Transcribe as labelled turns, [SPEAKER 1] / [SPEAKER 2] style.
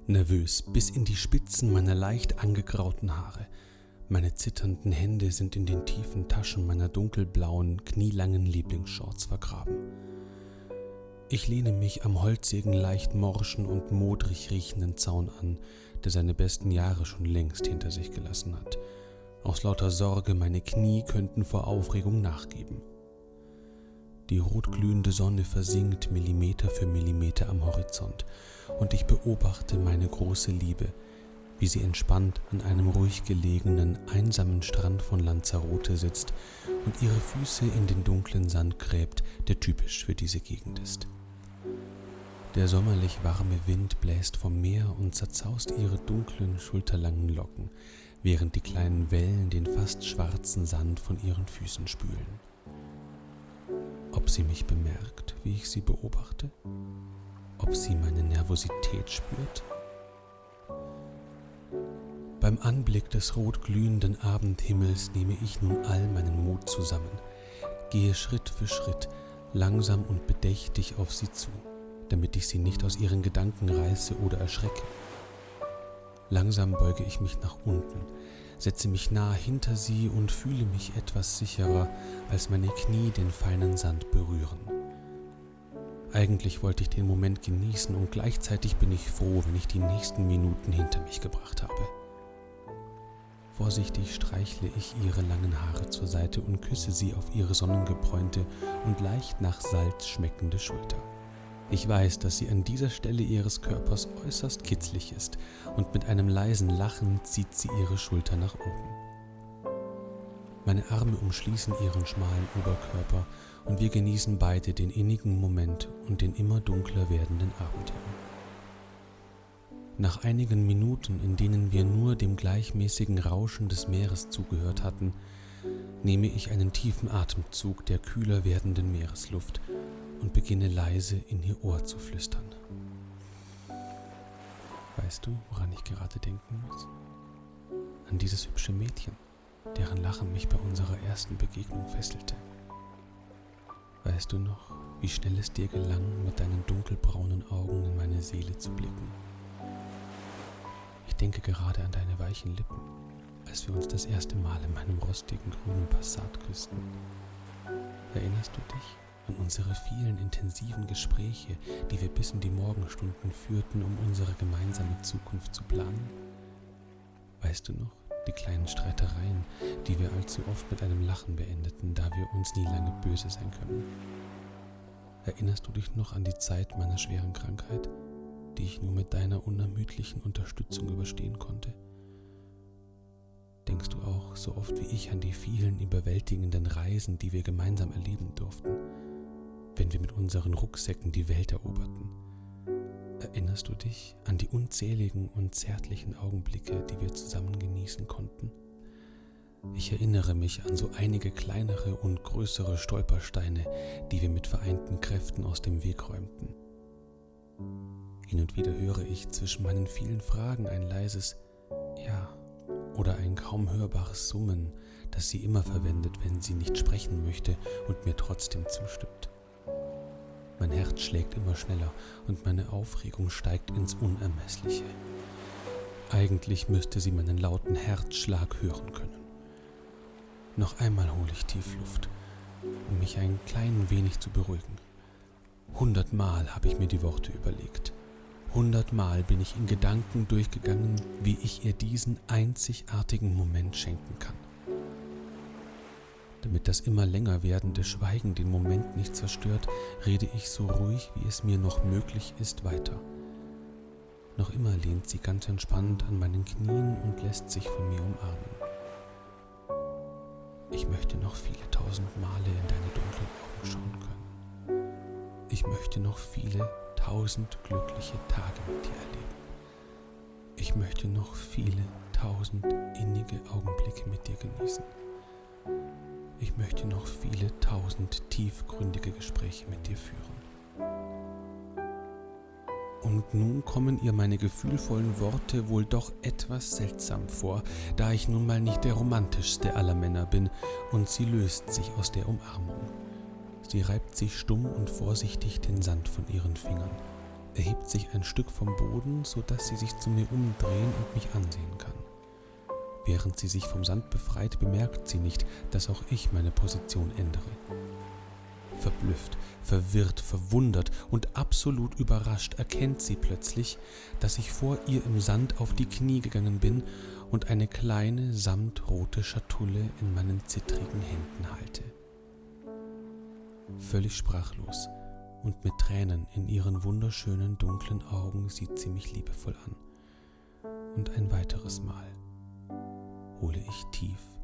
[SPEAKER 1] Nervös bis in die Spitzen meiner leicht angegrauten Haare. Meine zitternden Hände sind in den tiefen Taschen meiner dunkelblauen, knielangen Lieblingsshorts vergraben. Ich lehne mich am holzigen, leicht morschen und modrig riechenden Zaun an, der seine besten Jahre schon längst hinter sich gelassen hat. Aus lauter Sorge, meine Knie könnten vor Aufregung nachgeben. Die rotglühende Sonne versinkt Millimeter für Millimeter am Horizont und ich beobachte meine große Liebe, wie sie entspannt an einem ruhig gelegenen, einsamen Strand von Lanzarote sitzt und ihre Füße in den dunklen Sand gräbt, der typisch für diese Gegend ist. Der sommerlich warme Wind bläst vom Meer und zerzaust ihre dunklen, schulterlangen Locken, während die kleinen Wellen den fast schwarzen Sand von ihren Füßen spülen. Ob sie mich bemerkt, wie ich sie beobachte? Ob sie meine Nervosität spürt? Beim Anblick des rotglühenden Abendhimmels nehme ich nun all meinen Mut zusammen, gehe Schritt für Schritt, langsam und bedächtig auf sie zu, damit ich sie nicht aus ihren Gedanken reiße oder erschrecke. Langsam beuge ich mich nach unten, setze mich nah hinter sie und fühle mich etwas sicherer, als meine Knie den feinen Sand berühren. Eigentlich wollte ich den Moment genießen und gleichzeitig bin ich froh, wenn ich die nächsten Minuten hinter mich gebracht habe. Vorsichtig streichle ich ihre langen Haare zur Seite und küsse sie auf ihre sonnengebräunte und leicht nach Salz schmeckende Schulter. Ich weiß, dass sie an dieser Stelle ihres Körpers äußerst kitzlig ist und mit einem leisen Lachen zieht sie ihre Schulter nach oben. Meine Arme umschließen ihren schmalen Oberkörper und wir genießen beide den innigen Moment und den immer dunkler werdenden Abendhimmel. Nach einigen Minuten, in denen wir nur dem gleichmäßigen Rauschen des Meeres zugehört hatten, nehme ich einen tiefen Atemzug der kühler werdenden Meeresluft und beginne leise in ihr Ohr zu flüstern. Weißt du, woran ich gerade denken muss? An dieses hübsche Mädchen, deren Lachen mich bei unserer ersten Begegnung fesselte. Weißt du noch, wie schnell es dir gelang, mit deinen dunkelbraunen Augen in meine Seele zu blicken? Ich denke gerade an deine weichen Lippen, als wir uns das erste Mal in meinem rostigen grünen Passat küssten. Erinnerst du dich an unsere vielen intensiven Gespräche, die wir bis in die Morgenstunden führten, um unsere gemeinsame Zukunft zu planen? Weißt du noch, die kleinen Streitereien, die wir allzu oft mit einem Lachen beendeten, da wir uns nie lange böse sein können? Erinnerst du dich noch an die Zeit meiner schweren Krankheit, die ich nur mit deiner unermüdlichen Unterstützung überstehen konnte? Denkst du auch so oft wie ich an die vielen überwältigenden Reisen, die wir gemeinsam erleben durften, wenn wir mit unseren Rucksäcken die Welt eroberten? Erinnerst du dich an die unzähligen und zärtlichen Augenblicke, die wir zusammen genießen konnten? Ich erinnere mich an so einige kleinere und größere Stolpersteine, die wir mit vereinten Kräften aus dem Weg räumten. Hin und wieder höre ich zwischen meinen vielen Fragen ein leises Ja oder ein kaum hörbares Summen, das sie immer verwendet, wenn sie nicht sprechen möchte und mir trotzdem zustimmt. Mein Herz schlägt immer schneller und meine Aufregung steigt ins Unermessliche. Eigentlich müsste sie meinen lauten Herzschlag hören können. Noch einmal hole ich tief Luft, um mich ein klein wenig zu beruhigen. 100-mal habe ich mir die Worte überlegt. 100-mal bin ich in Gedanken durchgegangen, wie ich ihr diesen einzigartigen Moment schenken kann. Damit das immer länger werdende Schweigen den Moment nicht zerstört, rede ich so ruhig, wie es mir noch möglich ist, weiter. Noch immer lehnt sie ganz entspannt an meinen Knien und lässt sich von mir umarmen. Ich möchte noch viele tausend Male in deine dunklen Augen schauen können. Ich möchte noch viele 1000 glückliche Tage mit dir erleben. Ich möchte noch viele 1000 innige Augenblicke mit dir genießen. Ich möchte noch viele 1000 tiefgründige Gespräche mit dir führen. Und nun kommen ihr meine gefühlvollen Worte wohl doch etwas seltsam vor, da ich nun mal nicht der romantischste aller Männer bin, und sie löst sich aus der Umarmung. Sie reibt sich stumm und vorsichtig den Sand von ihren Fingern, erhebt sich ein Stück vom Boden, sodass sie sich zu mir umdrehen und mich ansehen kann. Während sie sich vom Sand befreit, bemerkt sie nicht, dass auch ich meine Position ändere. Verblüfft, verwirrt, verwundert und absolut überrascht erkennt sie plötzlich, dass ich vor ihr im Sand auf die Knie gegangen bin und eine kleine samtrote Schatulle in meinen zittrigen Händen halte. Völlig sprachlos und mit Tränen in ihren wunderschönen dunklen Augen sieht sie mich liebevoll an. Und ein weiteres Mal hole ich tief